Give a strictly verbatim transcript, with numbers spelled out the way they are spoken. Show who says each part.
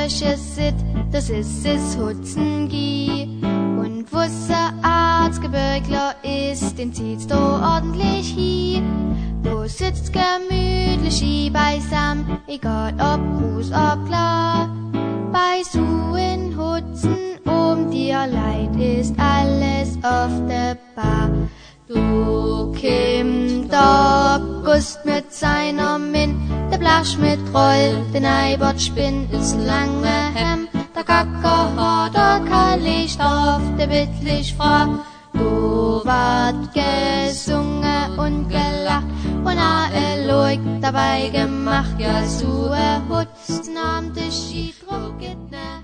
Speaker 1: Kirche sit, das ist es Hutzengi. Und wusser Arzgebirgler ist, den zieht's do ordentlich hi. Du sitzt gemütlich hi beisam, egal ob Gruß ob klar. Bei so in Hutzen um dir Leid ist alles auf der Bar. Du kimmt August mit seiner Min, der Blasch mit Roll, der Neibert Spinn ist lange Hem, der Kacker hat der Kallicht auf der Bittlich Frau. Du ward gesungen und gelacht und a Eloik dabei gemacht, ja so er Hutzen am Tisch, ich druck it ne.